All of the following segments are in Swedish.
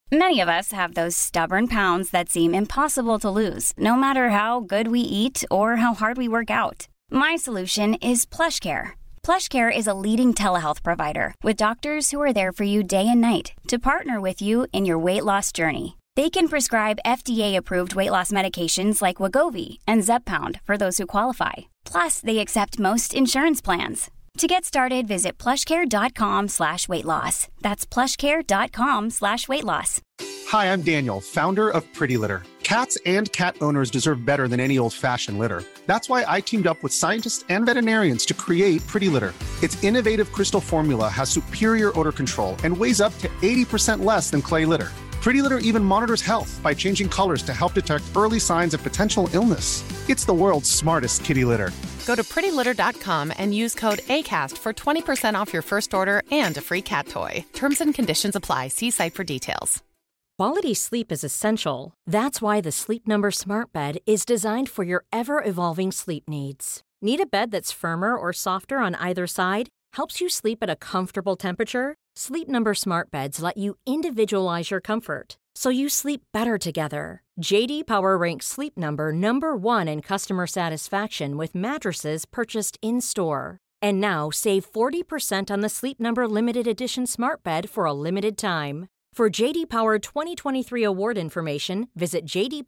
Many of us have those stubborn pounds that seem impossible to lose, no matter how good we eat or how hard we work out. My solution is PlushCare. PlushCare is a leading telehealth provider with doctors who are there for you day and night to partner with you in your weight loss journey. They can prescribe FDA-approved weight loss medications like Wegovy and Zepbound for those who qualify. Plus, they accept most insurance plans. To get started, visit plushcare.com/weightloss. That's plushcare.com/weightloss. Hi, I'm Daniel, founder of Pretty Litter. Cats and cat owners deserve better than any old-fashioned litter. That's why I teamed up with scientists and veterinarians to create Pretty Litter. Its innovative crystal formula has superior odor control and weighs up to 80% less than clay litter. Pretty Litter even monitors health by changing colors to help detect early signs of potential illness. It's the world's smartest kitty litter. Go to prettylitter.com and use code ACAST for 20% off your first order and a free cat toy. Terms and conditions apply. See site for details. Quality sleep is essential. That's why the Sleep Number Smart Bed is designed for your ever-evolving sleep needs. Need a bed that's firmer or softer on either side? Helps you sleep at a comfortable temperature? Sleep Number Smart Beds let you individualize your comfort, so you sleep better together. J.D. Power ranks Sleep Number number 1 in customer satisfaction with mattresses purchased in-store. And now, save 40% on the Sleep Number Limited Edition Smart Bed for a limited time. For J.D. Power 2023 award information, visit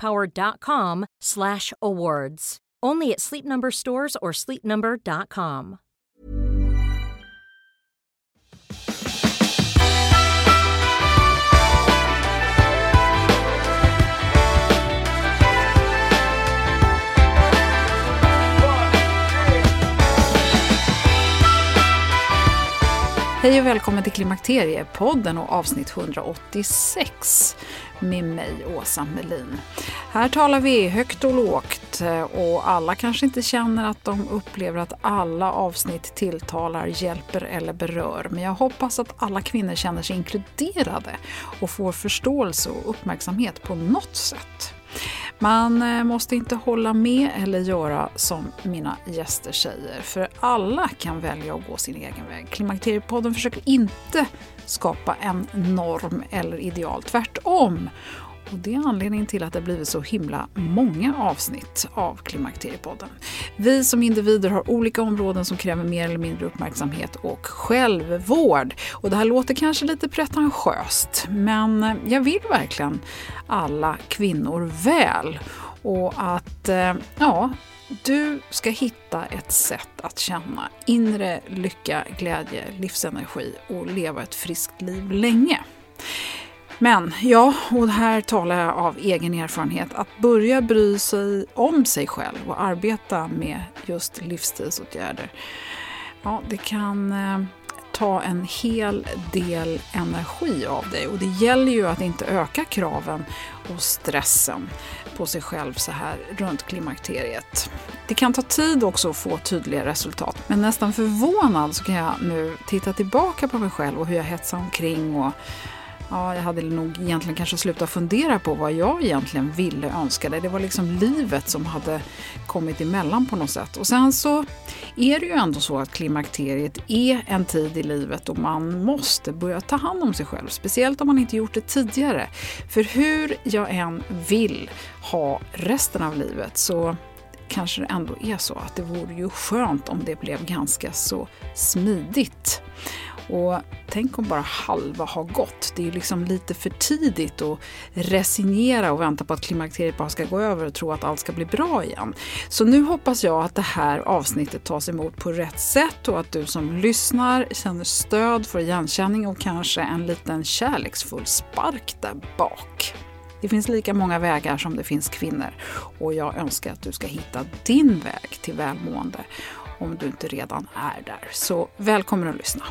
jdpower.com/awards. Only at Sleep Number stores or sleepnumber.com. Hej och välkommen till Klimakteriepodden och avsnitt 186 med mig, Åsa Melin. Här talar vi högt och lågt och alla kanske inte känner att de upplever att alla avsnitt tilltalar, hjälper eller berör. Men jag hoppas att alla kvinnor känner sig inkluderade och får förståelse och uppmärksamhet på något sätt. Man måste inte hålla med eller göra som mina gäster säger, för alla kan välja att gå sin egen väg. Klimakteriepodden försöker inte skapa en norm eller ideal, tvärtom. Och det är anledningen till att det blivit så himla många avsnitt av Klimakteriepodden. Vi som individer har olika områden som kräver mer eller mindre uppmärksamhet och självvård. Och det här låter kanske lite pretentiöst, men jag vill verkligen alla kvinnor väl. Och att du ska hitta ett sätt att känna inre lycka, glädje, livsenergi och leva ett friskt liv länge. Men och här talar jag av egen erfarenhet, att börja bry sig om sig själv och arbeta med just livsstilsåtgärder. Ja, det kan ta en hel del energi av dig, och det gäller ju att inte öka kraven och stressen på sig själv så här runt klimakteriet. Det kan ta tid också att få tydliga resultat, men nästan förvånad så kan jag nu titta tillbaka på mig själv och hur jag hetsade omkring, och jag hade nog egentligen kanske slutat fundera på vad jag egentligen ville, önskade. Det var liksom livet som hade kommit emellan på något sätt. Och sen så är det ju ändå så att klimakteriet är en tid i livet och man måste börja ta hand om sig själv. Speciellt om man inte gjort det tidigare. För hur jag än vill ha resten av livet så kanske det ändå är så att det vore ju skönt om det blev ganska så smidigt. Och tänk om bara halva har gått. Det är ju liksom lite för tidigt att resignera och vänta på att klimakteriet bara ska gå över och tro att allt ska bli bra igen. Så nu hoppas jag att det här avsnittet tas emot på rätt sätt och att du som lyssnar känner stöd för igenkänning och kanske en liten kärleksfull spark där bak. Det finns lika många vägar som det finns kvinnor, och jag önskar att du ska hitta din väg till välmående om du inte redan är där. Så välkommen att lyssna.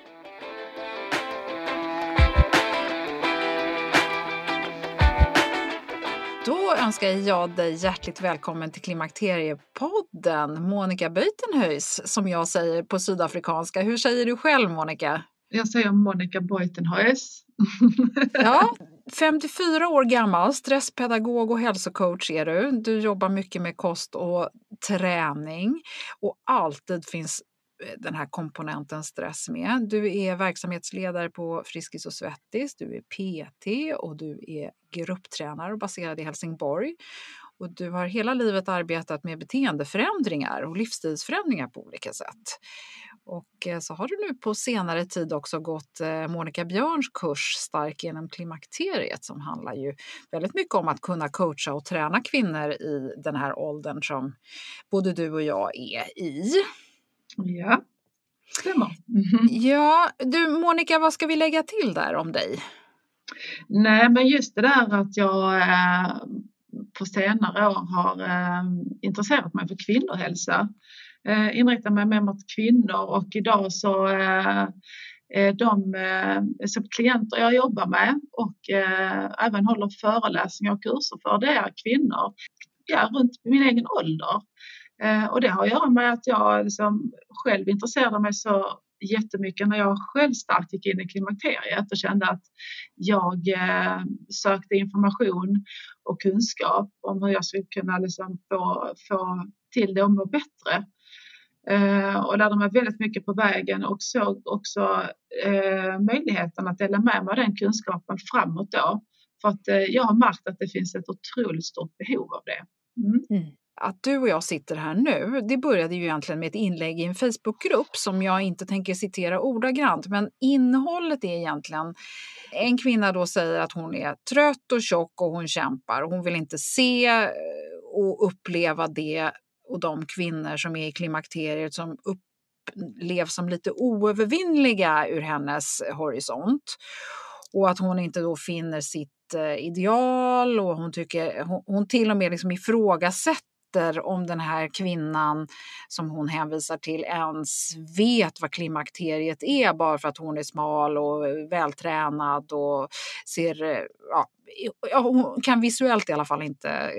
Då önskar jag dig hjärtligt välkommen till Klimakteriepodden, Monica Buitenhuis, som jag säger på sydafrikanska. Hur säger du själv, Monica? Jag säger Monica Buitenhuis. Ja, 54 år gammal, stresspedagog och hälsocoach är du. Du jobbar mycket med kost och träning och alltid finns den här komponenten stress med. Du är verksamhetsledare på Friskis och Svettis, du är PT och du är grupptränare och baserad i Helsingborg. Och du har hela livet arbetat med beteendeförändringar och livsstilsförändringar på olika sätt. Och så har du nu på senare tid också gått Monica Björns kurs Stark genom klimakteriet, som handlar ju väldigt mycket om att kunna coacha och träna kvinnor i den här åldern som både du och jag är i. Ja, stämmer. Ja, du Monica, vad ska vi lägga till där om dig? Nej, men just det där att jag på senare år har intresserat mig för kvinnohälsa. Inriktar mig mer mot kvinnor, och idag så de som klienter jag jobbar med och även håller föreläsningar och kurser för, det är kvinnor runt min egen ålder. Och det har att göra med att jag liksom själv intresserade mig så jättemycket när jag själv starkt gick in i klimakteriet och kände att jag sökte information och kunskap om hur jag skulle kunna liksom få till det och må bättre. Och lärde mig väldigt mycket på vägen och såg också möjligheten att dela med mig av den kunskapen framåt då. För att jag har märkt att det finns ett otroligt stort behov av det. Att du och jag sitter här nu, det började ju egentligen med ett inlägg i en Facebookgrupp som jag inte tänker citera ordagrant, men innehållet är egentligen: en kvinna då säger att hon är trött och tjock och hon kämpar och hon vill inte se och uppleva det, och de kvinnor som är i klimakteriet som upplevs som lite oövervinnliga ur hennes horisont, och att hon inte då finner sitt ideal, och hon till och med liksom ifrågasätter om den här kvinnan som hon hänvisar till ens vet vad klimakteriet är, bara för att hon är smal och vältränad och ser, hon kan visuellt i alla fall inte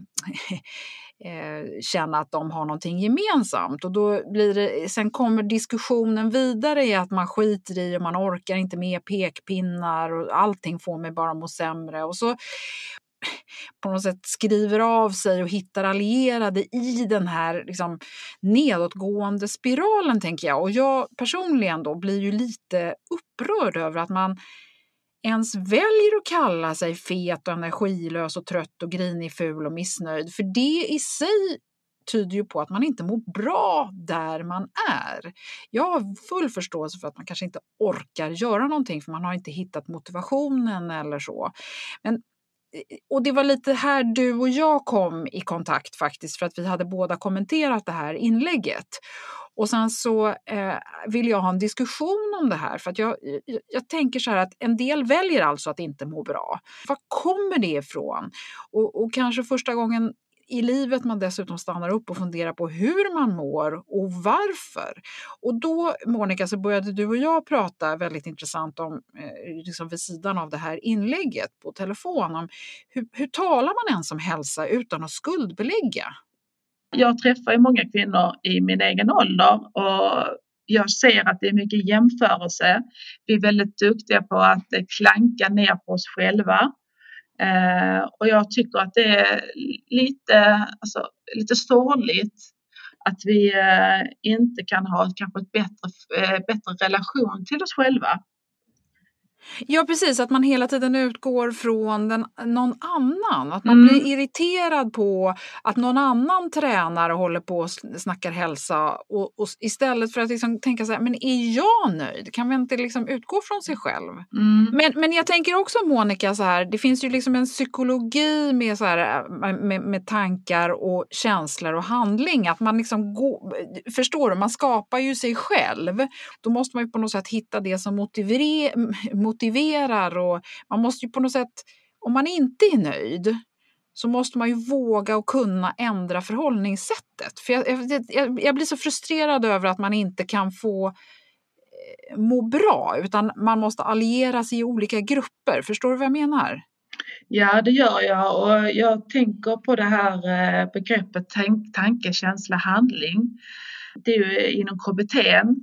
känna att de har någonting gemensamt. Och då blir det, sen kommer diskussionen vidare i att man skiter i och man orkar inte med pekpinnar och allting får mig bara må sämre, och så på något sätt skriver av sig och hittar allierade i den här liksom nedåtgående spiralen, tänker jag. Och jag personligen då blir ju lite upprörd över att man ens väljer att kalla sig fet och energilös och trött och grinig, ful och missnöjd. För det i sig tyder ju på att man inte mår bra där man är. Jag har full förståelse för att man kanske inte orkar göra någonting för man har inte hittat motivationen eller så. Och det var lite här du och jag kom i kontakt faktiskt, för att vi hade båda kommenterat det här inlägget. Och sen så vill jag ha en diskussion om det här, för att jag tänker så här att en del väljer alltså att inte må bra. Var kommer det ifrån? Och kanske första gången i livet man dessutom stannar upp och funderar på hur man mår och varför. Och då, Monica, så började du och jag prata väldigt intressant om, liksom vid sidan av det här inlägget på telefon, om hur talar man ens om hälsa utan att skuldbelägga? Jag träffar ju många kvinnor i min egen ålder och jag ser att det är mycket jämförelse. Vi är väldigt duktiga på att klanka ner på oss själva. Och jag tycker att det är lite sorgligt att vi inte kan ha kanske ett bättre relation till oss själva. Ja, precis. Att man hela tiden utgår från någon annan. Att man blir irriterad på att någon annan tränare håller på och snackar hälsa. Och istället för att liksom tänka så här, men är jag nöjd? Kan vi inte liksom utgå från sig själv? Men jag tänker också, Monica, så här, det finns ju liksom en psykologi med, så här, med tankar och känslor och handling. Att man liksom förstår du, man skapar ju sig själv. Då måste man ju på något sätt hitta det som motiverar, och man måste ju på något sätt, om man inte är nöjd så måste man ju våga och kunna ändra förhållningssättet. För jag blir så frustrerad över att man inte kan få må bra, utan man måste alliera sig i olika grupper. Förstår du vad jag menar? Ja, det gör jag, och jag tänker på det här begreppet tanke, känsla, handling. Det är ju inom KBT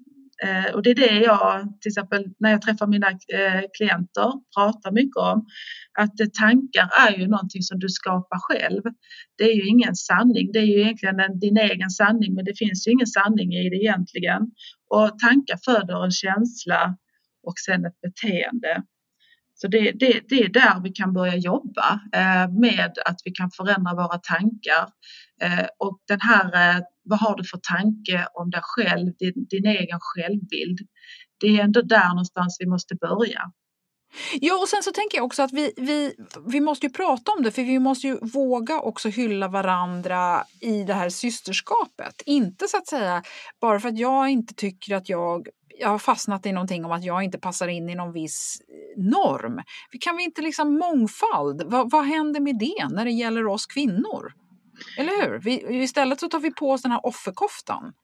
Och det är det jag, till exempel när jag träffar mina klienter, pratar mycket om. Att tankar är ju någonting som du skapar själv. Det är ju ingen sanning, det är ju egentligen din egen sanning, men det finns ju ingen sanning i det egentligen. Och tankar föder en känsla och sen ett beteende. Så det är där vi kan börja jobba med att vi kan förändra våra tankar. Och den här, vad har du för tanke om dig själv, din egen självbild? Det är ändå där någonstans vi måste börja. Ja, och sen så tänker jag också att vi måste ju prata om det, för vi måste ju våga också hylla varandra i det här systerskapet. Inte så att säga bara för att jag inte tycker att jag har fastnat i någonting om att jag inte passar in i någon viss norm. Kan vi inte liksom mångfald? Vad händer med det när det gäller oss kvinnor? Eller hur? Istället så tar vi på oss den här offerkoftan.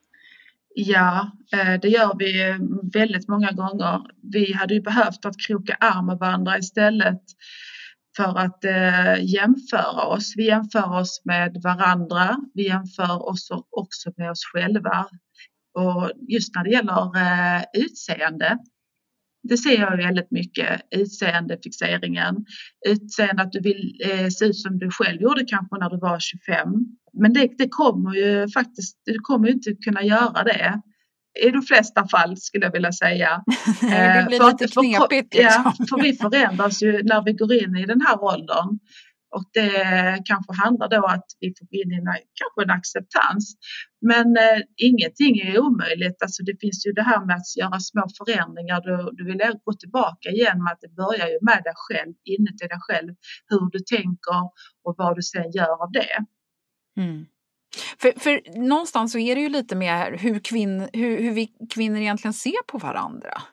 Ja, det gör vi väldigt många gånger. Vi hade ju behövt att kroka arm med varandra istället för att jämföra oss. Vi jämför oss med varandra, vi jämför oss också med oss själva. Och just när det gäller utseende, det ser jag väldigt mycket, utseendefixeringen. Utseende att du vill se ut som du själv gjorde kanske när du var 25. Men det kommer ju faktiskt, du kommer ju inte kunna göra det. I de flesta fall skulle jag vilja säga. Det blir lite knepigt. Liksom. Ja, för vi förändras ju när vi går in i den här åldern. Och det kanske handlar då att vi får in kanske en acceptans. Men ingenting är omöjligt. Alltså det finns ju det här med att göra små förändringar. Du vill gå tillbaka igen med att det börjar ju med dig själv, inuti dig själv. Hur du tänker och vad du sen gör av det. Mm. För någonstans så är det ju lite mer hur vi kvinnor egentligen ser på varandra.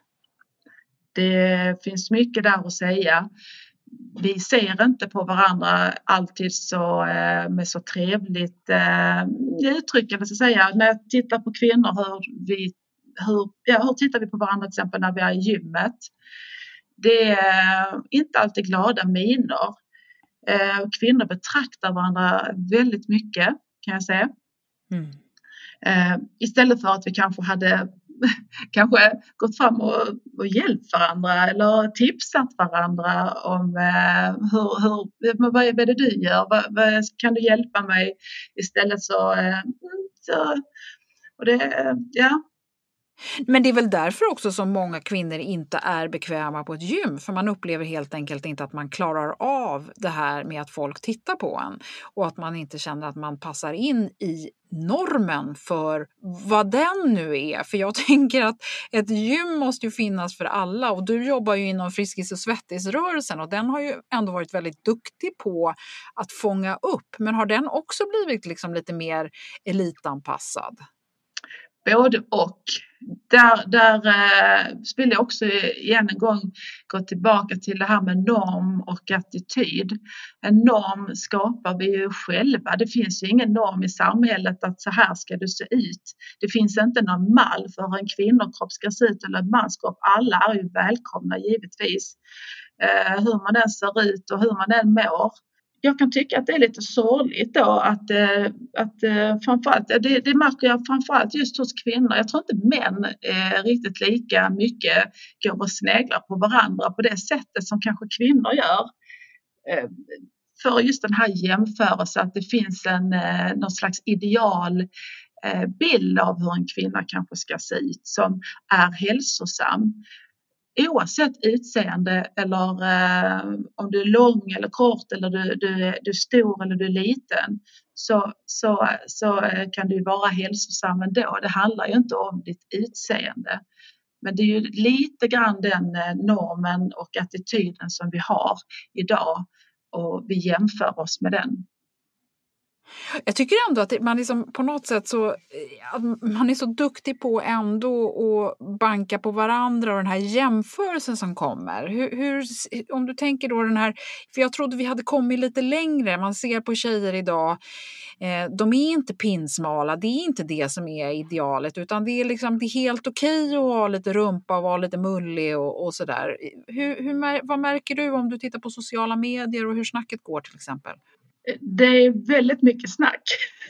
Det finns mycket där att säga. Vi ser inte på varandra alltid så, med så trevligt uttryckande så att säga. När jag tittar på kvinnor, hur tittar vi på varandra till exempel när vi är i gymmet? Det är inte alltid glada miner. Kvinnor betraktar varandra väldigt mycket, kan jag säga. Mm. Istället för att vi kanske hade gått fram och hjälpt varandra eller tipsat varandra om vad är det du gör, vad kan du hjälpa mig istället så och det, ja. Men det är väl därför också som många kvinnor inte är bekväma på ett gym, för man upplever helt enkelt inte att man klarar av det här med att folk tittar på en och att man inte känner att man passar in i normen för vad den nu är. För jag tänker att ett gym måste ju finnas för alla, och du jobbar ju inom Friskis- och svettisrörelsen och den har ju ändå varit väldigt duktig på att fånga upp. Men har den också blivit liksom lite mer elitanpassad? Både och. Där vill jag också igen en gång gå tillbaka till det här med norm och attityd. En norm skapar vi ju själva. Det finns ju ingen norm i samhället att så här ska du se ut. Det finns inte någon mall för hur en kvinnokropp ska se ut eller en manskropp. Alla är ju välkomna givetvis. Hur man än ser ut och hur man än mår. Jag kan tycka att det är lite sorgligt då att framförallt, det märker jag framförallt just hos kvinnor. Jag tror inte män riktigt lika mycket går och sneglar på varandra på det sättet som kanske kvinnor gör. För just den här jämförelsen att det finns någon slags ideal bild av hur en kvinna kanske ska se ut som är hälsosam. Oavsett utseende eller om du är lång eller kort eller du är stor eller du är liten så kan du vara hälsosam ändå. Det handlar ju inte om ditt utseende. Men det är ju lite grann den normen och attityden som vi har idag och vi jämför oss med den. Jag tycker ändå att man liksom på något sätt så man är så duktig på ändå att banka på varandra och den här jämförelsen som kommer. Hur om du tänker då den här, för jag trodde vi hade kommit lite längre. Man ser på tjejer idag, de är inte pinsmala, det är inte det som är idealet, utan det är liksom det är helt okej att ha lite rumpa och vara lite mullig och sådär. Vad märker du om du tittar på sociala medier och hur snacket går till exempel? Det är väldigt mycket snack.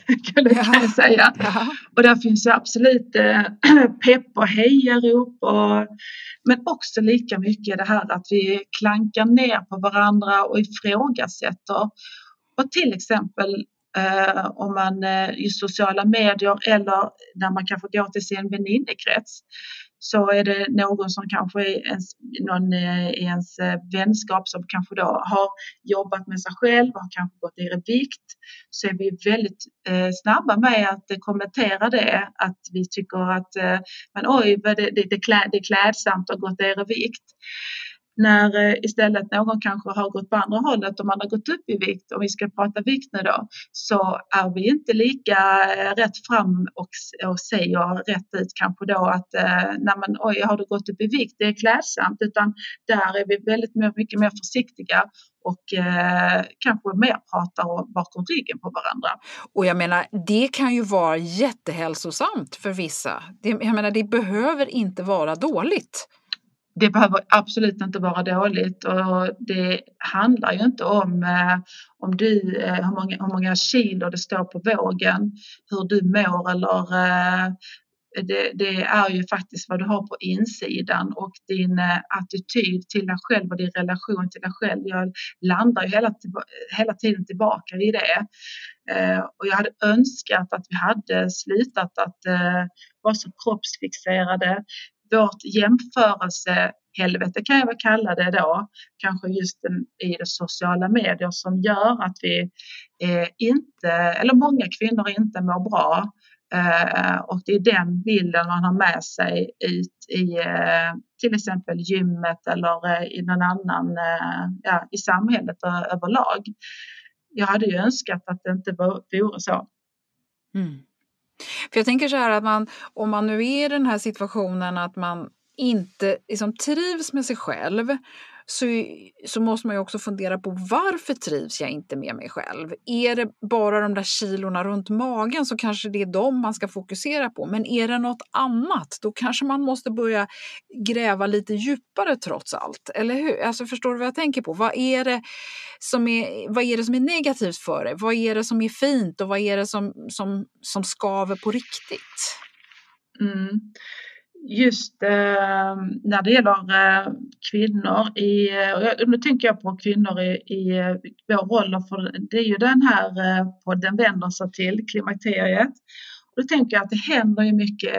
kan jag säga. Ja. Och där finns ju absolut pepp och hejarop, men också lika mycket det här att vi klankar ner på varandra och ifrågasätter. Och till exempel om man i sociala medier eller när man kanske går till sin väninnekrets, så är det någon som kanske någon i ens vänskap som kanske då har jobbat med sig själv och har kanske gått ner i vikt, så är vi väldigt snabba med att kommentera det, att vi tycker att men oj, det är klädsamt att gå ner i vikt. När istället någon kanske har gått på andra hållet och man har gått upp i vikt, och vi ska prata vikt nu då, så är vi inte lika rätt fram och säger rätt ut kanske då att nej men oj, har du gått upp i vikt, det är klädsamt, utan där är vi väldigt mycket mer försiktiga och kanske mer pratar bakom ryggen på varandra. Och jag menar, det kan ju vara jättehälsosamt för vissa. Jag menar, det behöver inte vara dåligt. Det behöver absolut inte vara dåligt, och det handlar ju inte om hur många kilo det står på vågen, hur du mår, eller det är ju faktiskt vad du har på insidan och din attityd till dig själv och din relation till dig själv. Jag landar ju hela tiden tillbaka i det. Och jag hade önskat att vi hade slutat att vara så kroppsfixerade. Vårt jämförelsehelvete kan jag väl kalla det då, kanske just i de sociala medier, som gör att vi många kvinnor inte mår bra. Och det är den bilden man har med sig ut i till exempel gymmet eller i någon annan i samhället överlag. Jag hade ju önskat att det inte vore så. Mm. För jag tänker så här att om man nu är i den här situationen att man inte liksom trivs med sig själv, så måste man ju också fundera på varför trivs jag inte med mig själv. Är det bara de där kilorna runt magen, så kanske det är dem man ska fokusera på. Men är det något annat, då kanske man måste börja gräva lite djupare trots allt. Eller hur? Alltså, förstår du vad jag tänker på? Vad är det som är negativt för dig? Vad är det som är fint och vad är det som skaver på riktigt? Mm. Just när det gäller kvinnor nu tänker jag på kvinnor i vår roll, för det är ju den här podden vänder sig till klimakteriet. Och då tänker jag att det händer ju mycket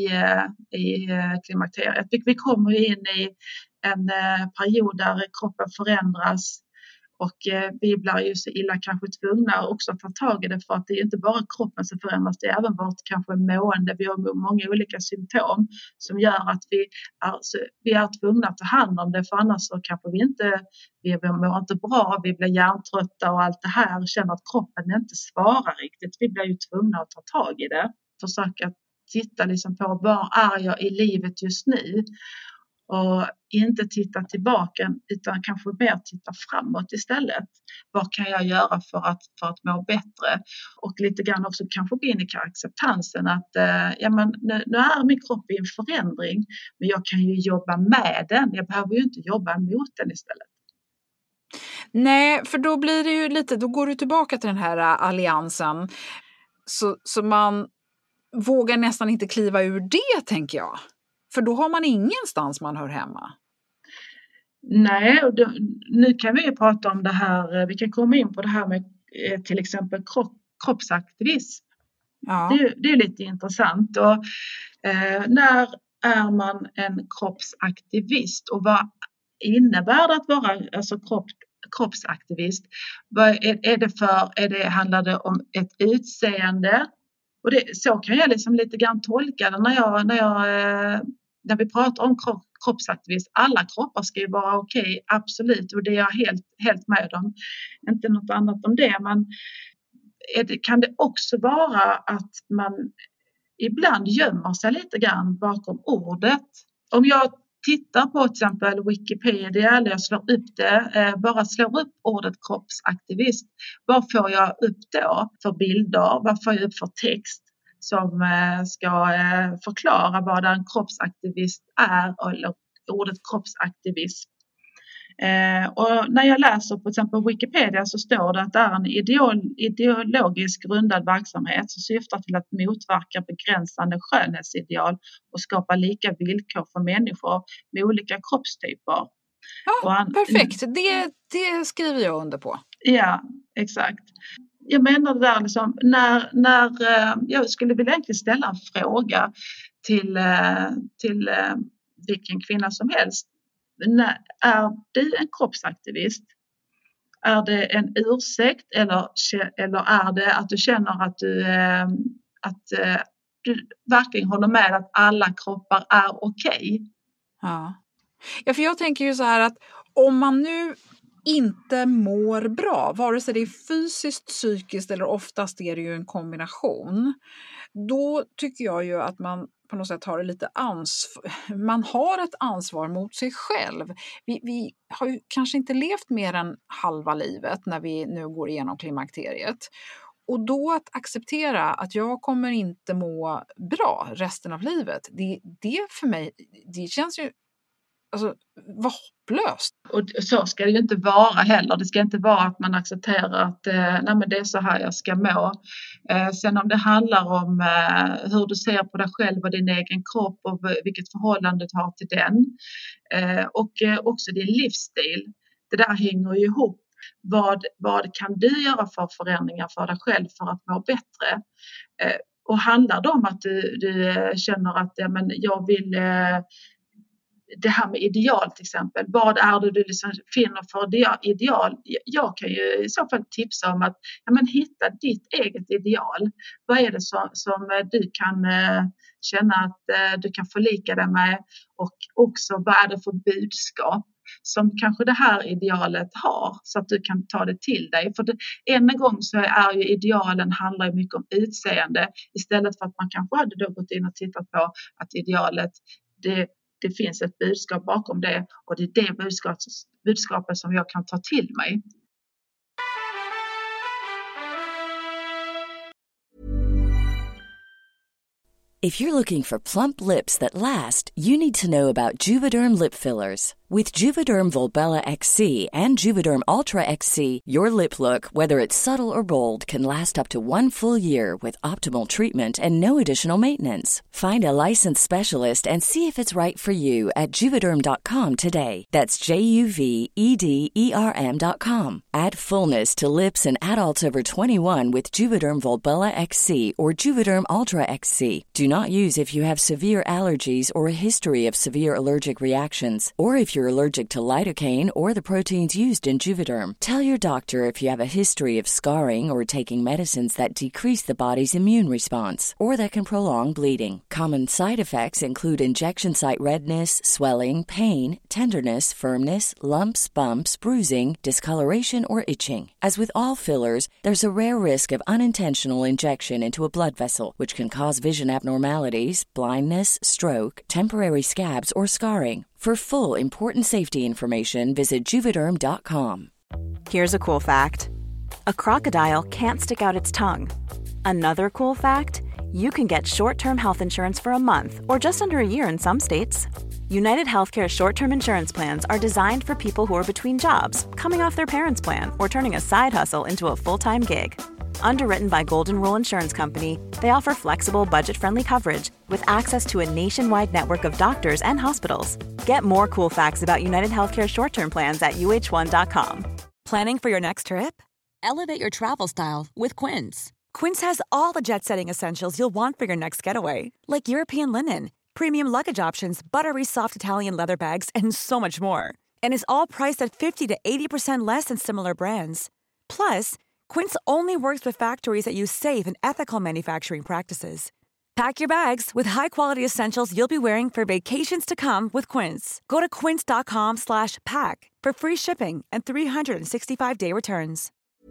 i klimakteriet. Vi kommer ju in i en period där kroppen förändras. Och vi blir ju så illa kanske tvungna också att ta tag i det, för att det är inte bara kroppen som förändras, det är även vårt kanske mående. Vi har många olika symptom som gör att vi är tvungna att ta hand om det, för annars så kanske vi mår inte bra, vi blir hjärntrötta och allt det här, känner att kroppen inte svarar riktigt. Vi blir ju tvungna att ta tag i det, försöka titta liksom på var är jag i livet just nu. Och inte titta tillbaka, utan kanske mer titta framåt istället. Vad kan jag göra för att må bättre? Och lite grann också kanske gå in i acceptansen att nu är min kropp i en förändring, men jag kan ju jobba med den. Jag behöver ju inte jobba mot den istället. Nej, för då blir det ju lite, då går du tillbaka till den här alliansen. Så man vågar nästan inte kliva ur det, tänker jag. För då har man ingenstans man hör hemma. Nej, nu kan vi ju prata om det här. Vi kan komma in på det här med till exempel kroppsaktivism. Ja. Det är lite intressant. Och, när är man en kroppsaktivist? Och vad innebär det att vara kroppsaktivist? Handlar det om ett utseende? Och så kan jag liksom lite grann tolka det när vi pratar om kroppsaktivist. Alla kroppar ska ju vara okej, absolut, och det är jag helt med om. Inte något annat om det, men kan det också vara att man ibland gömmer sig lite grann bakom ordet? Om jag tittar på till exempel Wikipedia, eller jag slår upp ordet kroppsaktivist, vad får jag upp då för bilder? Vad får jag upp för text som ska förklara vad en kroppsaktivist är, eller ordet kroppsaktivism? Och när jag läser på exempel Wikipedia så står det att det är en ideologiskt grundad verksamhet som syftar till att motverka begränsande skönhetsideal och skapa lika villkor för människor med olika kroppstyper. Ja, perfekt. Det skriver jag under på. Ja, exakt. Jag menar det där liksom, när jag skulle vilja egentligen ställa en fråga till vilken kvinna som helst. Är du en kroppsaktivist? Är det en ursäkt eller är det att du känner att du verkligen håller med att alla kroppar är okej? Ja, för jag tänker ju så här att om man nu inte mår bra, vare sig det är fysiskt, psykiskt eller oftast är det ju en kombination, då tycker jag ju att man på något sätt har lite man har ett ansvar mot sig själv. Vi har ju kanske inte levt mer än halva livet när vi nu går igenom klimakteriet. Och då att acceptera att jag kommer inte må bra resten av livet, det för mig, det känns ju vad hopplöst. Och så ska det ju inte vara heller. Det ska inte vara att man accepterar att nej men det är så här jag ska må. Sen om det handlar om hur du ser på dig själv och din egen kropp och vilket förhållande du har till den. Och också din livsstil. Det där hänger ju ihop. Vad kan du göra för förändringar för dig själv för att må bättre? Och handlar det om att du känner att ja, men jag vill... det här med ideal till exempel. Vad är det du liksom finner för ideal? Jag kan ju i så fall tipsa om att hitta ditt eget ideal. Vad är det som du kan känna att du kan förlika dig med? Och också vad är det för budskap som kanske det här idealet har så att du kan ta det till dig. För än en gång så är ju idealen handlar ju mycket om utseende istället för att man kanske hade då gått in och tittat på att idealet det finns ett budskap bakom det och det är det budskapet som jag kan ta till mig. If you're looking for plump lips that last, you need to know about Juvederm lip fillers. With Juvederm Volbella XC and Juvederm Ultra XC, your lip look, whether it's subtle or bold, can last up to 1 full year with optimal treatment and no additional maintenance. Find a licensed specialist and see if it's right for you at Juvederm.com today. That's JUVEDERM.com. Add fullness to lips in adults over 21 with Juvederm Volbella XC or Juvederm Ultra XC. Do not use if you have severe allergies or a history of severe allergic reactions, or if you're allergic to lidocaine or the proteins used in Juvederm. Tell your doctor if you have a history of scarring or taking medicines that decrease the body's immune response or that can prolong bleeding. Common side effects include injection site redness, swelling, pain, tenderness, firmness, lumps, bumps, bruising, discoloration, or itching. As with all fillers, there's a rare risk of unintentional injection into a blood vessel, which can cause vision abnormalities, blindness, stroke, temporary scabs, or scarring. For full, important safety information, visit Juvederm.com. Here's a cool fact. A crocodile can't stick out its tongue. Another cool fact, you can get short-term health insurance for a month or just under a year in some states. United Healthcare short-term insurance plans are designed for people who are between jobs, coming off their parents' plan, or turning a side hustle into a full-time gig. Underwritten by Golden Rule Insurance Company, they offer flexible, budget-friendly coverage with access to a nationwide network of doctors and hospitals. Get more cool facts about United Healthcare short-term plans at uh1.com. Planning for your next trip? Elevate your travel style with Quince. Quince has all the jet-setting essentials you'll want for your next getaway, like European linen, premium luggage options, buttery soft Italian leather bags, and so much more. And is all priced at 50 to 80% less than similar brands. Plus, Quince only works with factories that use safe and ethical manufacturing practices. Pack your bags with high-quality essentials you'll be wearing for vacations to come with Quince. Go to quince.com/pack for free shipping and 365-day returns.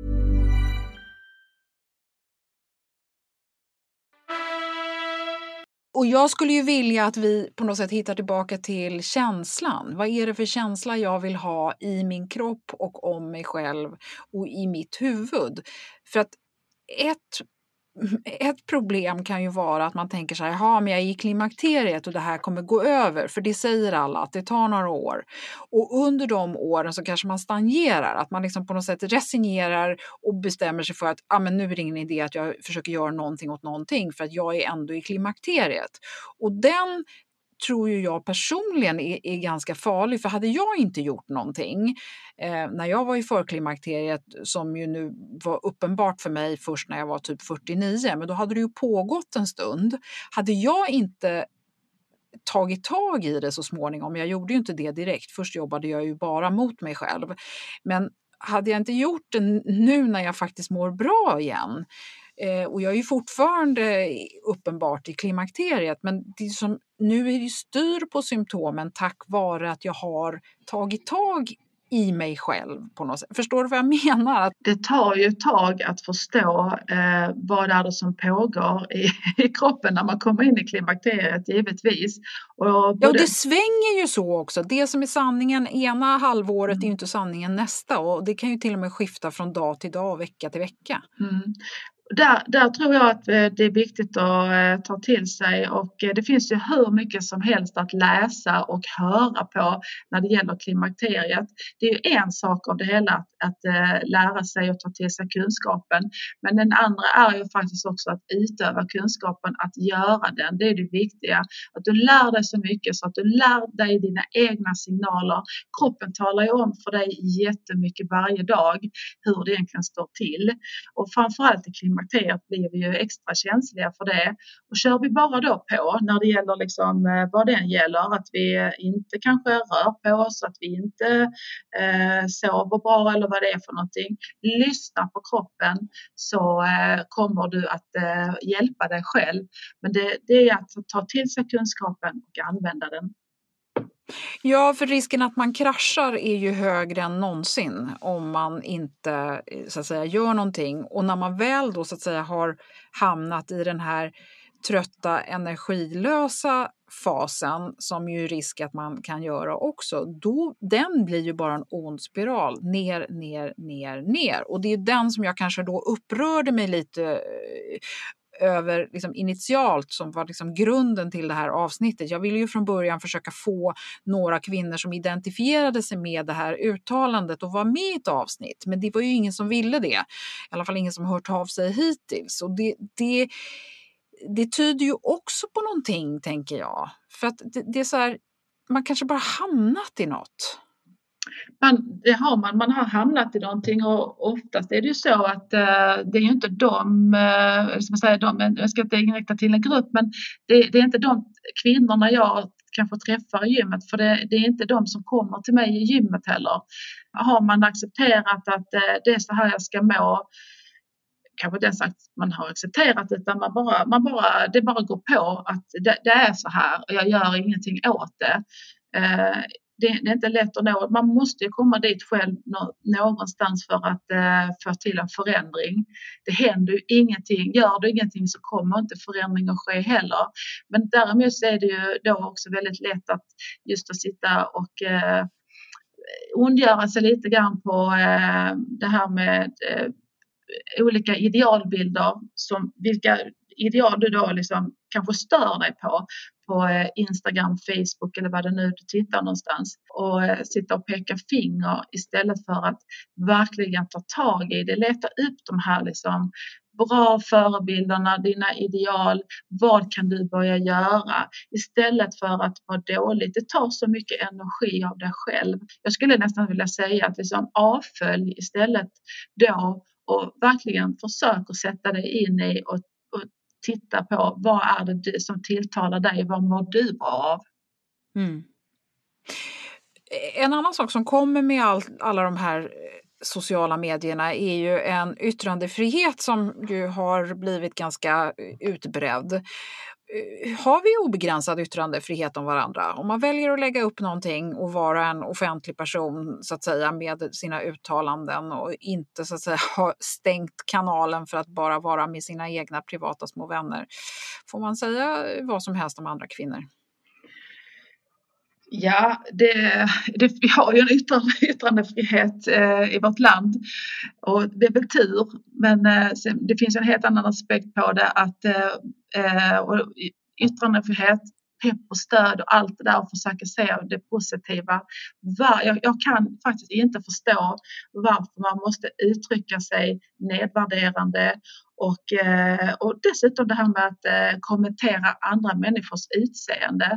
Och jag skulle ju vilja att vi på något sätt hittar tillbaka till känslan. Vad är det för känsla jag vill ha i min kropp och om mig själv och i mitt huvud? För att ett problem kan ju vara att man tänker så här, ja men jag är i klimakteriet och det här kommer gå över, för det säger alla att det tar några år. Och under de åren så kanske man stagnerar, att man liksom på något sätt resignerar och bestämmer sig för att men nu är det ingen idé att jag försöker göra någonting åt någonting för att jag är ändå i klimakteriet. Och den tror ju jag personligen är ganska farlig, för hade jag inte gjort någonting när jag var i förklimakteriet, som ju nu var uppenbart för mig först när jag var typ 49, men då hade det ju pågått en stund. Hade jag inte tagit tag i det så småningom, jag gjorde ju inte det direkt, först jobbade jag ju bara mot mig själv, men hade jag inte gjort det nu när jag faktiskt mår bra igen, och jag är ju fortfarande uppenbart i klimakteriet, men det är som, nu är det styr på symptomen tack vare att jag har tagit tag i mig själv på något sätt. Förstår du vad jag menar? Det tar ju ett tag att förstå vad det är som pågår i kroppen när man kommer in i klimakteriet, givetvis. Och Ja, det svänger ju så också. Det som är sanningen ena halvåret är ju inte sanningen nästa, och det kan ju till och med skifta från dag till dag, vecka till vecka. Där tror jag att det är viktigt att ta till sig, och det finns ju hur mycket som helst att läsa och höra på när det gäller klimakteriet. Det är ju en sak av det hela att lära sig och ta till sig kunskapen, men den andra är ju faktiskt också att utöva kunskapen, att göra den. Det är det viktiga, att du lär dig så mycket så att du lär dig dina egna signaler. Kroppen talar ju om för dig jättemycket varje dag hur det egentligen står till, och framförallt i klimakteriet blir vi ju extra känsliga för det. Och kör vi bara då på när det gäller liksom vad det gäller, att vi inte kanske rör på oss, att vi inte sover bra eller vad det är för någonting. Lyssna på kroppen, så kommer du att hjälpa dig själv. Men det är att ta till sig kunskapen och använda den. Ja, för risken att man kraschar är ju högre än någonsin om man inte så att säga gör någonting. Och när man väl då så att säga har hamnat i den här trötta, energilösa fasen, som ju är risk att man kan göra också, då den blir ju bara en ond spiral, ner. Och det är den som jag kanske då upprörde mig lite över liksom initialt, som var liksom grunden till det här avsnittet. Jag ville ju från början försöka få några kvinnor som identifierade sig med det här uttalandet och var med i ett avsnitt, men det var ju ingen som ville det. I alla fall ingen som hört av sig hittills, och det tyder ju också på någonting, tänker jag. För att det är så här, man kanske bara hamnat i något. Man har hamnat i någonting, och oftast är det ju så att det är ju inte jag ska inte inrikta till en grupp, men det är inte de kvinnorna jag kanske träffar i gymmet, för det är inte de som kommer till mig i gymmet heller. Har man accepterat att det är så här jag ska må, kanske inte ens att man har accepterat, utan det bara går på att det är så här och jag gör ingenting åt det. Det är inte lätt att nå. Man måste ju komma dit själv någonstans för att få till en förändring. Det händer ju ingenting. Gör du ingenting så kommer inte förändring att ske heller. Men däremot så är det ju då också väldigt lätt att just att sitta och ondgöra sig lite grann på det här med olika idealbilder, som vilka ideal du då liksom kanske stör dig på Instagram, Facebook eller vad det nu du tittar någonstans, och sitta och peka finger istället för att verkligen ta tag i det, leta upp de här liksom bra förebilderna, dina ideal, vad kan du börja göra istället för att vara dåligt. Det tar så mycket energi av dig själv. Jag skulle nästan vilja säga att liksom avfölj istället då, och verkligen försök att sätta dig in i och titta på vad är det som tilltalar dig, vad mår du bra av? En annan sak som kommer med alla de här sociala medierna är ju en yttrandefrihet som ju har blivit ganska utbredd. Har vi obegränsad yttrandefrihet om varandra? Om man väljer att lägga upp någonting och vara en offentlig person så att säga med sina uttalanden och inte så att säga ha stängt kanalen för att bara vara med sina egna privata små vänner. Får man säga vad som helst om andra kvinnor? Ja, vi har ju en yttrandefrihet i vårt land och det är väl tur, men det finns en helt annan aspekt på det att och yttrandefrihet, pepp och stöd och allt det där och försöka se det positiva. Jag kan faktiskt inte förstå varför man måste uttrycka sig nedvärderande och dessutom det här med att kommentera andra människors utseende.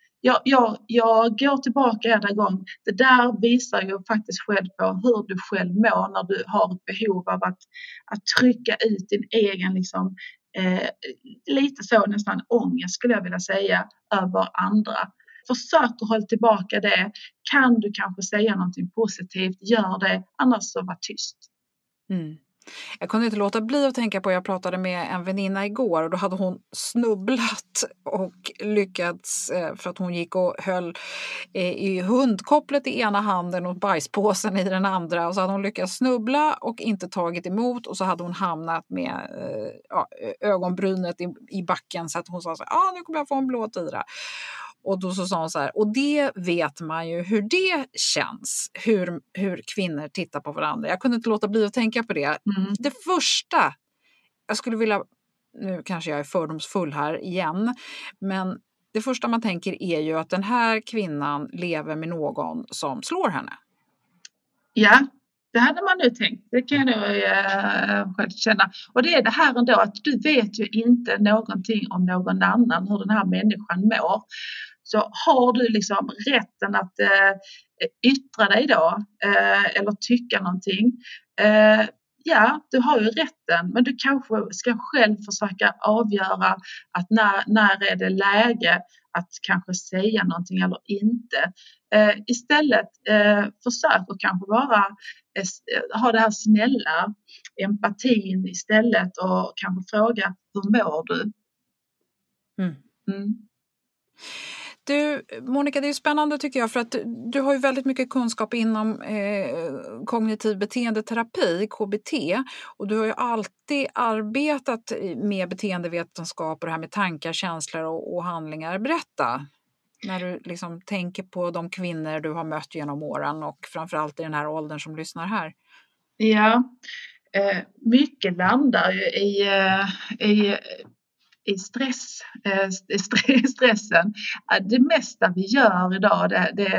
Jag går tillbaka en gång. Det där visar ju faktiskt själv på hur du själv mår när du har ett behov av att trycka ut din egen liksom, lite så nästan ångest skulle jag vilja säga över andra. Försök att hålla tillbaka det. Kan du kanske säga någonting positivt, gör det, annars så var tyst. Jag kunde inte låta bli att tänka på, jag pratade med en väninna igår och då hade hon snubblat och lyckats för att hon gick och höll i hundkopplet i ena handen och bajspåsen i den andra och så hade hon lyckats snubbla och inte tagit emot och så hade hon hamnat med ögonbrynet i backen så att hon sa så här, nu kommer jag få en blåtira. Och då så sa hon så här, och det vet man ju hur det känns, hur kvinnor tittar på varandra. Jag kunde inte låta bli att tänka på det. Det första, jag skulle vilja, nu kanske jag är fördomsfull här igen, men det första man tänker är ju att den här kvinnan lever med någon som slår henne. Ja, det hade man nu tänkt. Det kan jag själv känna. Och det är det här ändå att du vet ju inte någonting om någon annan, hur den här människan mår. Så har du liksom rätten att yttra dig då eller tycka någonting. Ja, du har ju rätten, men du kanske ska själv försöka avgöra att när är det läge att kanske säga någonting eller inte. Istället försök att kanske ha det här snälla empatin istället och kanske fråga, hur mår du? Du, Monica, det är spännande tycker jag för att du har ju väldigt mycket kunskap inom kognitiv beteendeterapi, KBT, och du har ju alltid arbetat med beteendevetenskap och det här med tankar, känslor och handlingar. Berätta, när du liksom tänker på de kvinnor du har mött genom åren och framförallt i den här åldern som lyssnar här. Ja, mycket landar ju i stressen. Det mesta vi gör idag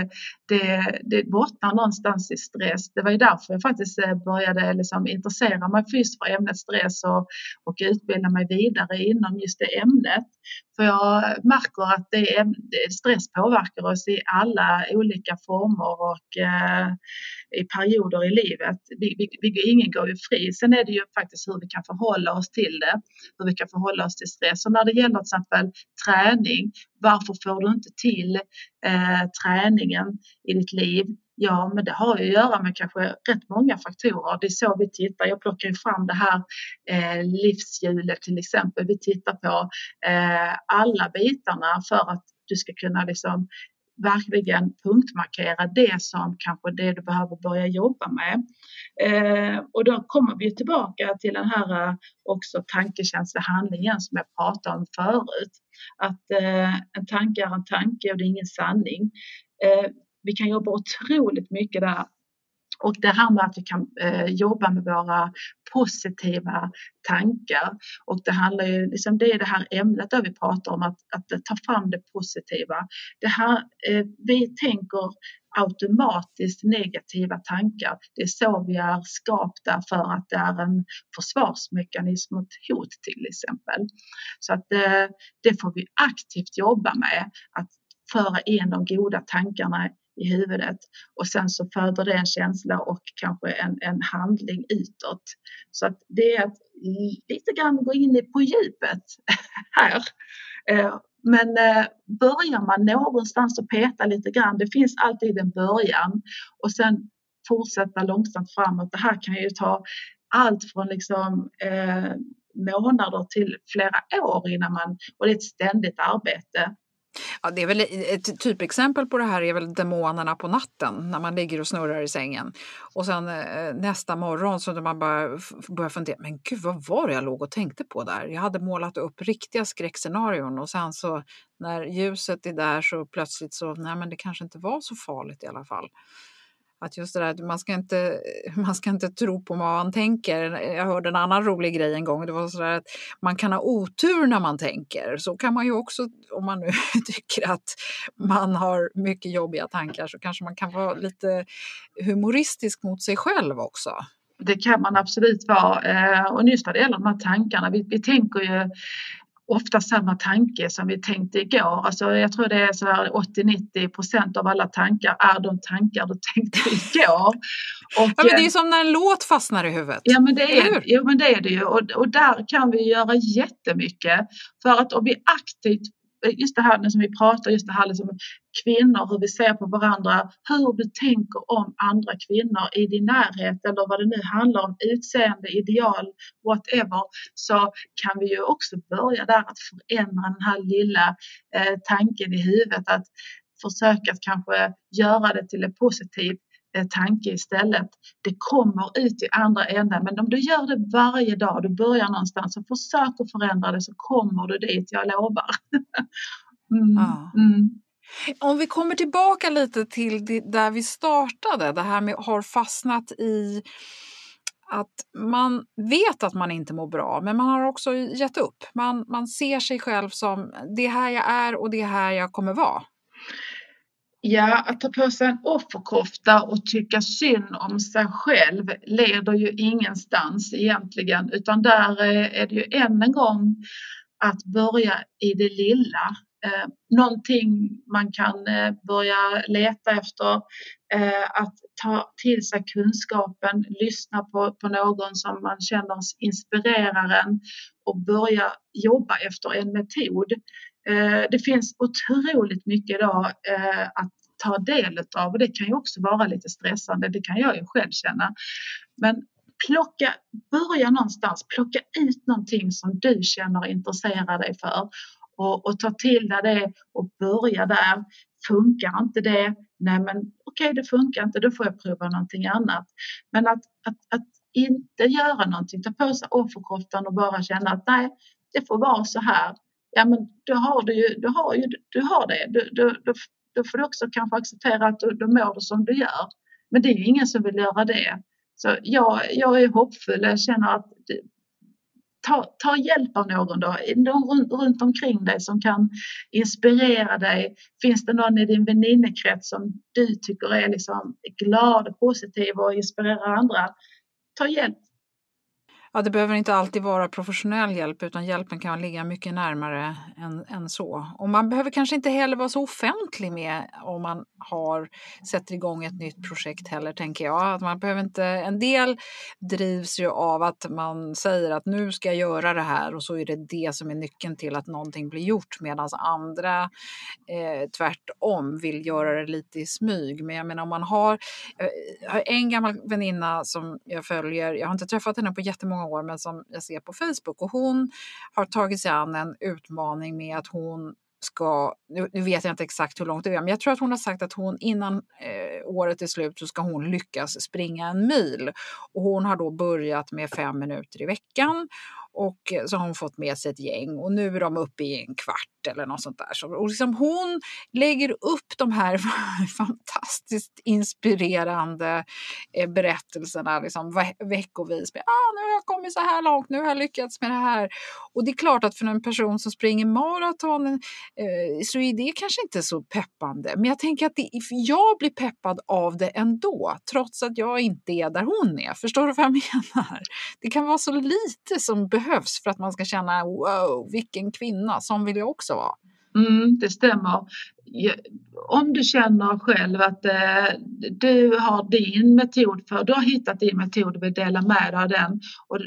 det bottnar någonstans i stress. Det var ju därför jag faktiskt började liksom intressera mig först för ämnet stress och utbilda mig vidare inom just det ämnet. För jag märker att stress påverkar oss i alla olika former och i perioder i livet. Ingen går ju fri. Sen är det ju faktiskt hur vi kan förhålla oss till det. Hur vi kan förhålla oss till stress. Så när det gäller till exempel träning, varför får du inte till träningen i ditt liv? Ja, men det har ju att göra med kanske rätt många faktorer. Det är så vi tittar. Jag plockar ju fram det här livshjulet till exempel. Vi tittar på alla bitarna för att du ska kunna liksom verkligen punktmarkera det som kanske det du behöver börja jobba med. Och då kommer vi tillbaka till den här också tankekänsla handlingen som jag pratade om förut. Att en tanke är en tanke och det är ingen sanning. Vi kan jobba otroligt mycket där. Och det här med att vi kan jobba med våra positiva tankar. Och det handlar ju, liksom, det är det här ämnet där vi pratar om att ta fram det positiva. Det här, vi tänker automatiskt negativa tankar. Det är så vi är skapta för att det är en försvarsmekanism mot hot till exempel. Så att det får vi aktivt jobba med. Att föra in de goda tankarna i huvudet och sen så föder det en känsla och kanske en handling utåt. Så att det är att lite grann gå in på djupet här. Men börjar man någonstans och peta lite grann, det finns alltid en början och sen fortsätta långsamt framåt. Det här kan ju ta allt från liksom månader till flera år innan och det är ett ständigt arbete. Ja, det är väl ett typexempel på det här är väl demonerna på natten när man ligger och snurrar i sängen. Och sen nästa morgon så när man bara börjar fundera, men gud vad var det jag låg och tänkte på där? Jag hade målat upp riktiga skräckscenarion och sen så när ljuset är där så plötsligt så, nej men det kanske inte var så farligt i alla fall. Att just det där, man ska inte tro på vad man tänker. Jag hörde en annan rolig grej en gång. Det var så där att man kan ha otur när man tänker. Så kan man ju också, om man nu tycker att man har mycket jobbiga tankar, så kanske man kan vara lite humoristisk mot sig själv också. Det kan man absolut vara. Och just när det gäller de här tankarna, vi tänker ju ofta samma tanke som vi tänkte igår. Alltså jag tror det är så här 80-90% av alla tankar är de tankar du tänkte igår. Och, ja, men det är som när en låt fastnar i huvudet. Ja, men det är det ju. Och där kan vi göra jättemycket. För att om vi aktivt, just det här som vi pratar, just det här liksom kvinnor, hur vi ser på varandra, hur du tänker om andra kvinnor i din närhet eller vad det nu handlar om, utseende, ideal, whatever, så kan vi ju också börja där att förändra den här lilla tanken i huvudet, att försöka att kanske göra det till en positiv tanke istället. Det kommer ut i andra änden, men om du gör det varje dag, du börjar någonstans och försöker förändra det, så kommer du dit, jag lovar. Om vi kommer tillbaka lite till där vi startade, det här med har fastnat i att man vet att man inte mår bra, men man har också gett upp. Man ser sig själv som det här jag är och det här jag kommer vara. Ja, att ta på sig en offerkofta och tycka synd om sig själv leder ju ingenstans egentligen, utan där är det ju än en gång att börja i det lilla. Någonting man kan börja leta efter, att ta till sig kunskapen, lyssna på någon som man känner inspirerar en och börja jobba efter en metod. Det finns otroligt mycket idag att ta del av, och det kan ju också vara lite stressande, det kan jag ju själv känna. Men börja någonstans, plocka ut någonting som du känner intresserar dig för och ta till dig det och börja där. Funkar inte det? Nej, men okej, det funkar inte, då får jag prova någonting annat. Men att inte göra någonting, ta på sig offerkoftan och bara känna att nej, det får vara så här. Ja, men du har det. Då får du också kanske acceptera att du mår det som du gör. Men det är ju ingen som vill göra det. Så jag är hoppfull. Jag känner att ta hjälp av någon då. Någon runt omkring dig som kan inspirera dig. Finns det någon i din väninnekrets som du tycker är liksom glad och positiv och inspirerar andra? Ta hjälp. Ja, det behöver inte alltid vara professionell hjälp, utan hjälpen kan ligga mycket närmare än så. Och man behöver kanske inte heller vara så offentlig med om man sätter igång ett nytt projekt heller, tänker jag. Att man behöver inte, en del drivs ju av att man säger att nu ska jag göra det här, och så är det som är nyckeln till att någonting blir gjort, medan andra tvärtom vill göra det lite i smyg. Men jag menar, om man har en gammal väninna som jag följer, jag har inte träffat henne på jättemånga år, men som jag ser på Facebook, och hon har tagit sig an en utmaning med att hon ska, nu vet jag inte exakt hur långt det är, men jag tror att hon har sagt att hon innan året är slut så ska hon lyckas springa 1 mil, och hon har då börjat med 5 minuter i veckan, och så har hon fått med sig ett gäng, och nu är de uppe i 1 kvart eller något sånt där. Så, och liksom hon lägger upp de här fantastiskt inspirerande berättelserna liksom veckovis. Nu har jag kommit så här långt, nu har jag lyckats med det här. Och det är klart att för en person som springer maraton så är det kanske inte så peppande. Men jag tänker att jag blir peppad av det ändå, trots att jag inte är där hon är. Förstår du vad jag menar? Det kan vara så lite som behövs för att man ska känna, wow, vilken kvinna, som vill jag också vara. Det stämmer. Om du känner själv att du har din metod, du har hittat din metod och vill dela med dig av den, och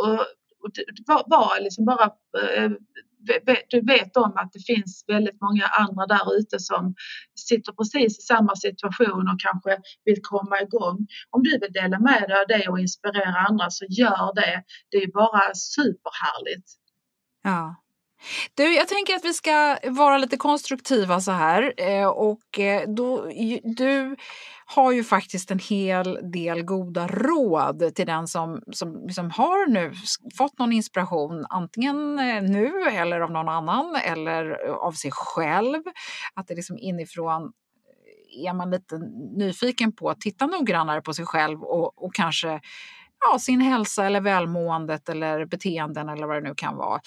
liksom bara du vet om att det finns väldigt många andra där ute som sitter precis i samma situation och kanske vill komma igång. Om du vill dela med dig av det och inspirera andra, så gör det. Det är bara superhärligt. Ja. Jag tänker att vi ska vara lite konstruktiva så här du har ju faktiskt en hel del goda råd till den som liksom har nu fått någon inspiration, antingen nu eller av någon annan eller av sig själv, att det liksom inifrån är man lite nyfiken på att titta noggrannare på sig själv och kanske sin hälsa eller välmåendet eller beteenden eller vad det nu kan vara.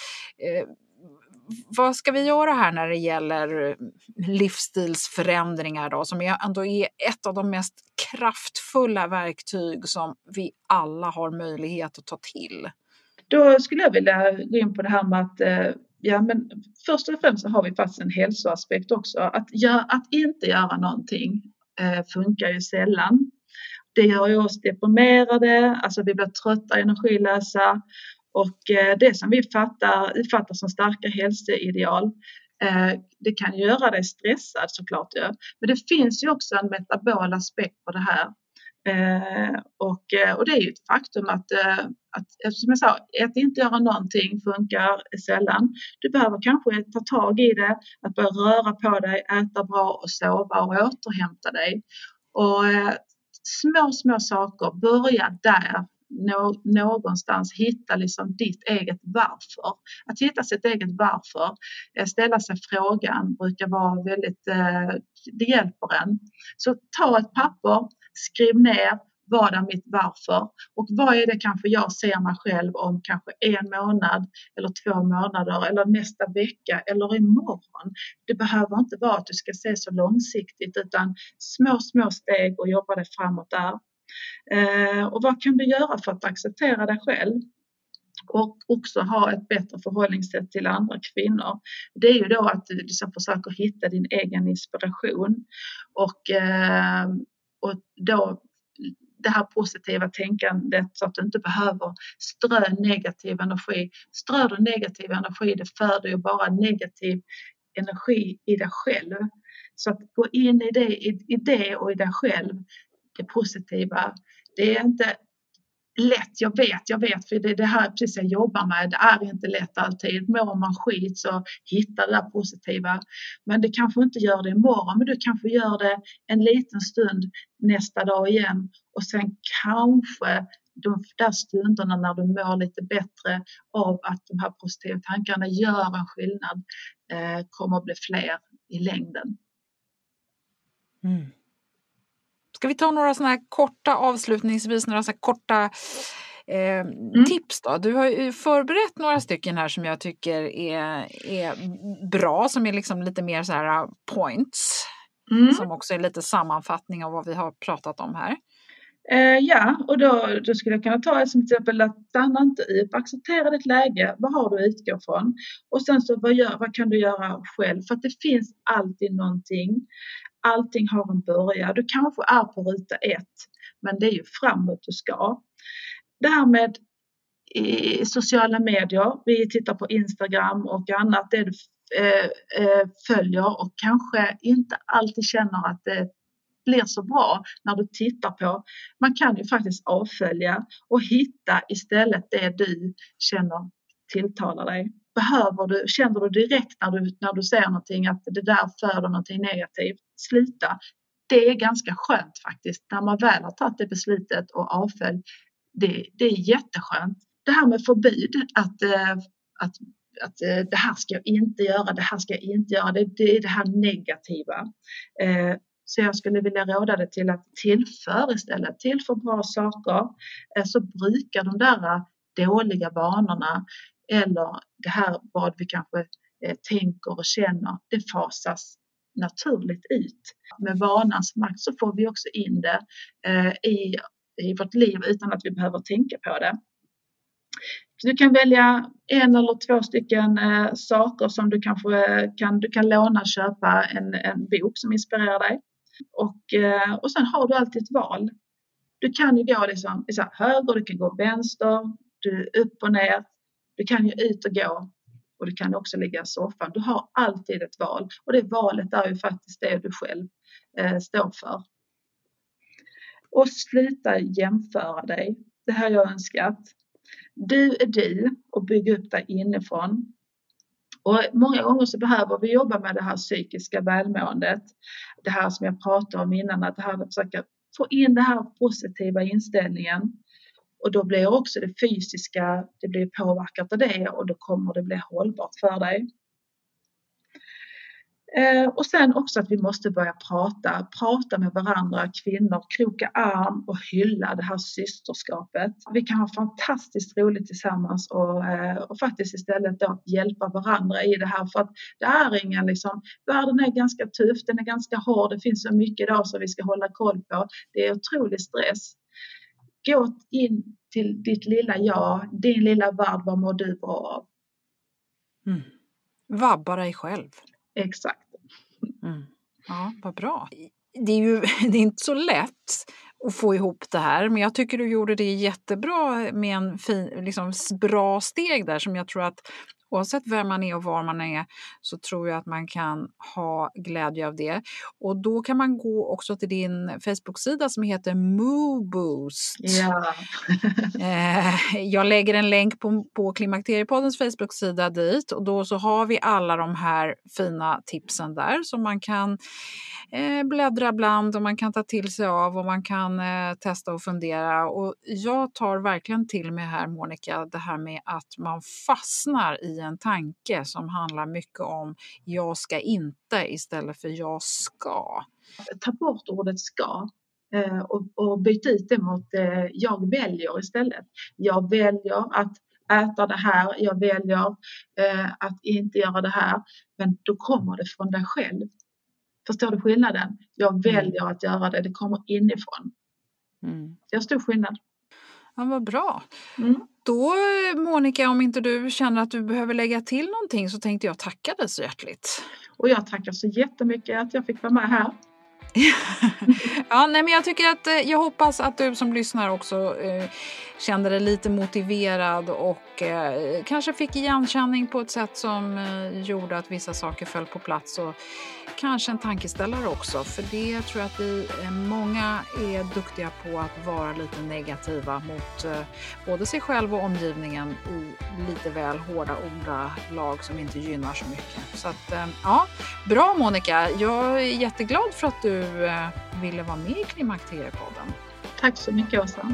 Vad ska vi göra här när det gäller livsstilsförändringar då, som ändå är ett av de mest kraftfulla verktyg som vi alla har möjlighet att ta till? Då skulle jag vilja gå in på det här med att men först och främst så har vi faktiskt en hälsoaspekt också. Att inte göra någonting funkar ju sällan. Det gör ju oss deprimerade, alltså vi blir trötta, energilösa. Och det som vi fattar som starka hälsoideal, det kan göra dig stressad såklart. Ja. Men det finns ju också en metabol aspekt på det här. Och det är ju ett faktum att som jag sa, att inte göra någonting funkar sällan. Du behöver kanske ta tag i det, att börja röra på dig, äta bra och sova och återhämta dig. Och små saker, börja där. Någonstans hitta liksom ditt eget varför. Att hitta sitt eget varför, ställa sig frågan brukar vara väldigt, det hjälper en. Så ta ett papper, skriv ner vad är mitt varför och vad är det kanske jag ser mig själv om kanske 1 månad eller 2 månader eller nästa vecka eller imorgon. Det behöver inte vara att du ska se så långsiktigt, utan små steg och jobba dig framåt där. Och vad kan du göra för att acceptera dig själv och också ha ett bättre förhållningssätt till andra kvinnor? Det är ju då att du liksom försöker hitta din egen inspiration och då det här positiva tänkandet, så att du inte behöver strö negativ energi. Strör du negativ energi, det föder ju bara negativ energi i dig själv. Så att gå in i det och i dig själv, det positiva. Det är inte lätt, jag vet, för det är det här precis jag jobbar med. Det är inte lätt alltid. Mår man skit så hitta det där positiva. Men det kanske inte gör det imorgon, men du kanske gör det en liten stund nästa dag igen. Och sen kanske de där stunderna när du mår lite bättre av att de här positiva tankarna gör en skillnad kommer att bli fler i längden. Mm. Ska vi ta några sådana här korta avslutningsvis, några sådana här korta tips då? Du har ju förberett några stycken här som jag tycker är bra, som är liksom lite mer så här points, som också är lite sammanfattning av vad vi har pratat om här. Ja, och då skulle jag kunna ta som till exempel att stanna inte upp, acceptera ditt läge, vad har du att utgå från? Och sen så vad kan du göra själv? För att det finns alltid någonting. Allting har en början. Du kanske är på ruta 1, men det är ju framåt du ska. Det här med sociala medier, vi tittar på Instagram och annat, det du följer och kanske inte alltid känner att det blir så bra när du tittar på. Man kan ju faktiskt avfölja och hitta istället det du känner tilltalar dig. Känner du direkt när du ser någonting att det där föder någonting negativt, sluta. Det är ganska skönt faktiskt när man väl har tagit det beslutet och avfölj. Det är jätteskönt. Det här med förbud, att det här ska jag inte göra, det här ska jag inte göra, det är det här negativa. Så jag skulle vilja råda dig till att tillför bra saker, så brukar de där dåliga vanorna eller det här vad vi kanske tänker och känner, det fasas naturligt ut. Med vanans makt så får vi också in det i vårt liv utan att vi behöver tänka på det. Du kan välja 1 eller 2 stycken saker som du kanske kan låna och köpa en bok som inspirerar dig. Och sen har du alltid ett val. Du kan ju gå liksom höger, du kan gå vänster, du upp och ner. Du kan ju ut och gå och du kan också ligga i soffan. Du har alltid ett val och det valet är ju faktiskt det du själv står för. Och sluta jämföra dig. Det har jag önskat. Du är du och bygg upp dig inifrån. Och många gånger så behöver vi jobba med det här psykiska välmåendet. Det här som jag pratade om innan, att det här att försöka få in den här positiva inställningen. Och då blir också det fysiska, det blir påverkat av det och då kommer det bli hållbart för dig. Och sen också att vi måste börja prata med varandra, kvinnor, kroka arm och hylla det här systerskapet. Vi kan ha fantastiskt roligt tillsammans och faktiskt istället då hjälpa varandra i det här, för att det är ingen världen är ganska tuff, den är ganska hård, det finns så mycket idag som vi ska hålla koll på. Det är otrolig stress. Gå in till ditt lilla jag, din lilla värld, vad mår du bra av? Vabba dig själv. Exakt. Ja, vad bra. Det är inte så lätt att få ihop det här, men jag tycker du gjorde det jättebra med en fin, bra steg där, som jag tror att oavsett vem man är och var man är så tror jag att man kan ha glädje av det. Och då kan man gå också till din Facebook-sida som heter MooBoost. Ja. Jag lägger en länk på Klimakteriepoddens Facebook-sida dit, och då så har vi alla de här fina tipsen där som man kan bläddra bland och man kan ta till sig av och man kan testa och fundera. Och jag tar verkligen till mig här, Monica, det här med att man fastnar i en tanke som handlar mycket om jag ska inte istället för jag ska. Ta bort ordet ska och byt ut det mot jag väljer istället. Jag väljer att äta det här, jag väljer att inte göra det här, men då kommer det från dig själv. Förstår du skillnaden? Jag väljer att göra det, det kommer inifrån. Det är stor skillnad. Ja, vad bra. Då, Monica, om inte du känner att du behöver lägga till någonting så tänkte jag tacka dig så hjärtligt. Och jag tackar så jättemycket att jag fick vara med här. Ja, nej, men jag hoppas att du som lyssnar också kände dig lite motiverad och kanske fick igenkänning på ett sätt som gjorde att vissa saker föll på plats, och kanske en tankeställare också, för det tror jag att vi många är duktiga på att vara lite negativa mot både sig själv och omgivningen i lite väl hårda ordalag som inte gynnar så mycket. Så att, ja, bra Monica, jag är jätteglad för att du ville vara med i Klimakteriepodden. Tack så mycket, Åsa.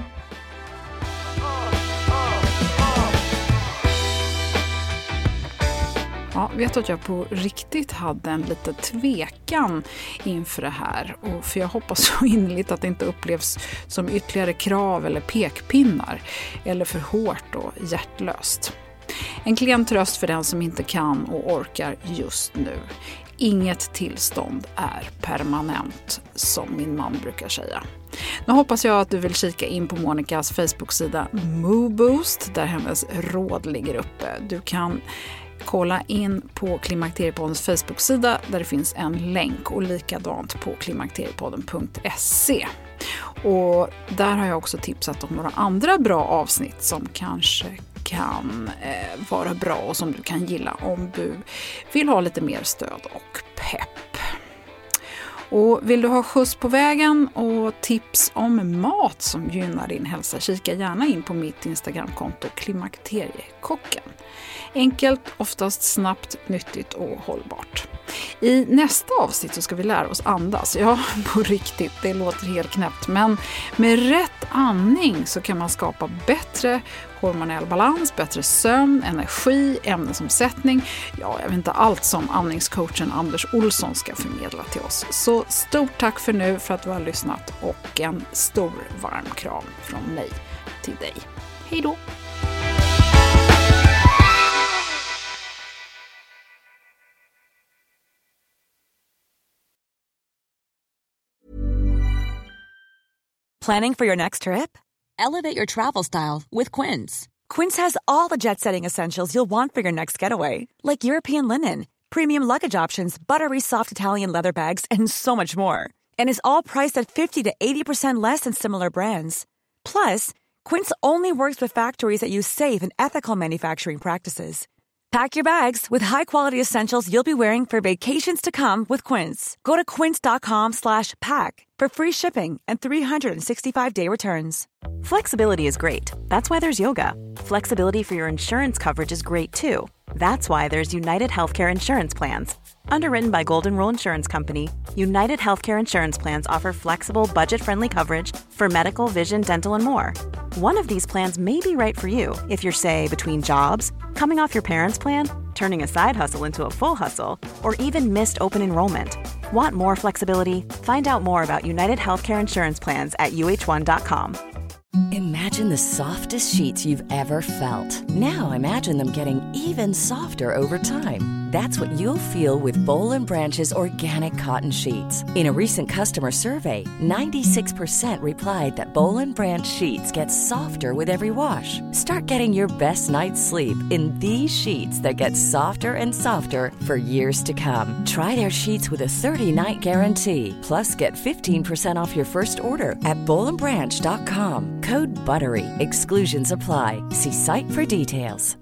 Ja, vet du att jag på riktigt hade en lite tvekan inför det här. Och för jag hoppas så innerligt att det inte upplevs som ytterligare krav eller pekpinnar. Eller för hårt och hjärtlöst. En klen tröst för den som inte kan och orkar just nu. Inget tillstånd är permanent, som min man brukar säga. Nu hoppas jag att du vill kika in på Monicas Facebook-sida MooBoost, där hennes råd ligger uppe. Du kan kolla in på Klimakteriepoddens Facebook-sida där det finns en länk, och likadant på klimakteriepodden.se. Och där har jag också tipsat om några andra bra avsnitt som kanske kan vara bra och som du kan gilla om du vill ha lite mer stöd och pepp. Och vill du ha skjuts på vägen och tips om mat som gynnar din hälsa, kika gärna in på mitt Instagramkonto Klimakteriekocken. Enkelt, oftast snabbt, nyttigt och hållbart. I nästa avsnitt så ska vi lära oss andas. Ja, på riktigt, det låter helt knäppt. Men med rätt andning så kan man skapa bättre hormonell balans, bättre sömn, energi, ämnesomsättning. Ja, jag vet inte allt som andningscoachen Anders Olsson ska förmedla till oss. Så stort tack för nu för att du har lyssnat, och en stor varm kram från mig till dig. Hej då! Planning for your next trip? Elevate your travel style with Quince. Quince has all the jet-setting essentials you'll want for your next getaway, like European linen, premium luggage options, buttery soft Italian leather bags, and so much more. And is all priced at 50 to 80% less than similar brands. Plus, Quince only works with factories that use safe and ethical manufacturing practices. Pack your bags with high-quality essentials you'll be wearing for vacations to come with Quince. Go to quince.com/pack for free shipping and 365-day returns. Flexibility is great. That's why there's yoga. Flexibility for your insurance coverage is great too. That's why there's United Healthcare Insurance Plans. Underwritten by Golden Rule Insurance Company, United Healthcare Insurance Plans offer flexible, budget-friendly coverage for medical, vision, dental, and more. One of these plans may be right for you if you're, say, between jobs, coming off your parents' plan, turning a side hustle into a full hustle, or even missed open enrollment. Want more flexibility? Find out more about United Healthcare Insurance Plans at uh1.com. Imagine the softest sheets you've ever felt. Now imagine them getting even softer over time. That's what you'll feel with Boll & Branch's organic cotton sheets. In a recent customer survey, 96% replied that Boll & Branch sheets get softer with every wash. Start getting your best night's sleep in these sheets that get softer and softer for years to come. Try their sheets with a 30-night guarantee. Plus, get 15% off your first order at bollandbranch.com. Code BUTTERY. Exclusions apply. See site for details.